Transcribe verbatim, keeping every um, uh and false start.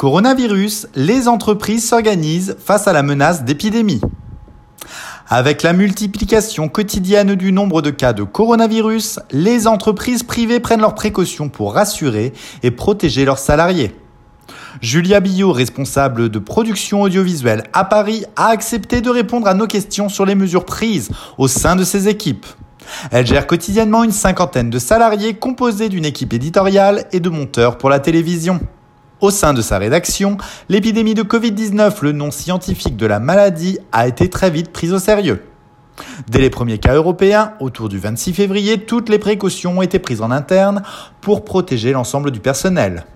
Coronavirus, les entreprises s'organisent face à la menace d'épidémie. Avec la multiplication quotidienne du nombre de cas de coronavirus, les entreprises privées prennent leurs précautions pour rassurer et protéger leurs salariés. Julia Billot, responsable de production audiovisuelle à Paris, a accepté de répondre à nos questions sur les mesures prises au sein de ses équipes. Elle gère quotidiennement une cinquantaine de salariés composés d'une équipe éditoriale et de monteurs pour la télévision. Au sein de sa rédaction, l'épidémie de covid dix-neuf, le nom scientifique de la maladie, a été très vite prise au sérieux. Dès les premiers cas européens, autour du vingt-six février, toutes les précautions ont été prises en interne pour protéger l'ensemble du personnel.